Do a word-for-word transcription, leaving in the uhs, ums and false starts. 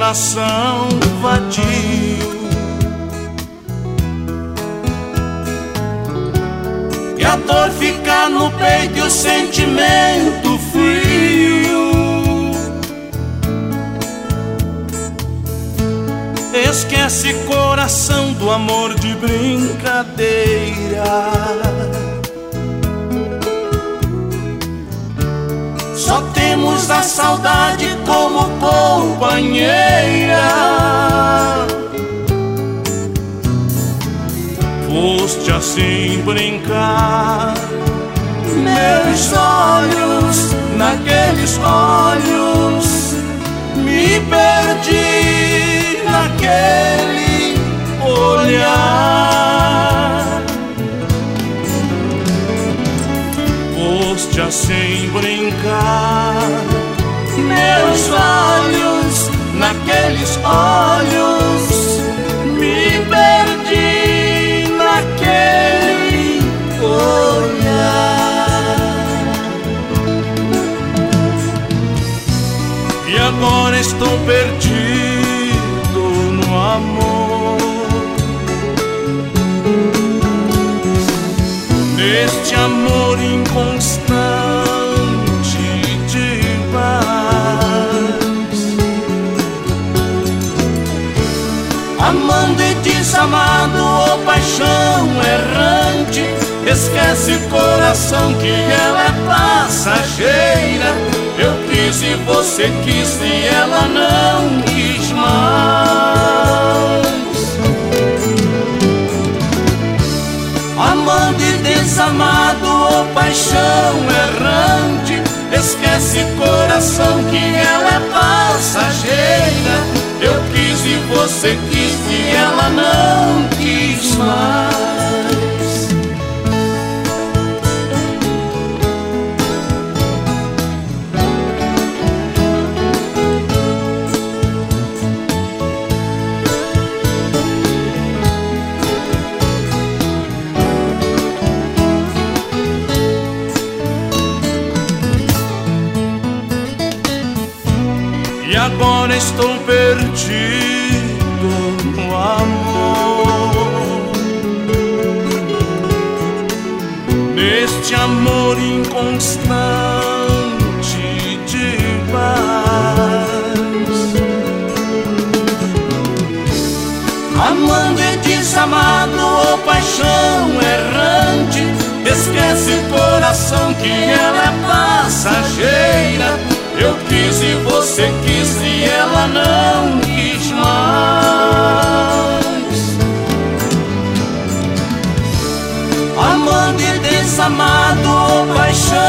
coração vadio, e a dor fica no peito e o sentimento frio. Esquece coração do amor de brincadeira, só temos a saudade como companheira. Foste assim brincar, meus olhos, naqueles olhos, me perdi naquele olhar. Foste assim brincar, meus olhos, naqueles olhos, me perdi naquele olhar. E agora estou perdido no amor, neste amor inconstante demais, amando e desamado, oh paixão errante. Esquece coração que ela é passageira. Eu quis e você quis e ela não quis mais. Amando e desamado, oh paixão errante. Esquece coração que ela é passageira. Eu quis e você quis e ela não quis mais. E agora estou perdido no amor, neste amor inconstante demais, amando e desamado, oh paixão errante. Esquece coração que ela é passageira. Eu quis e você quis e ela não quis mais. Amando e desamado, oh paixão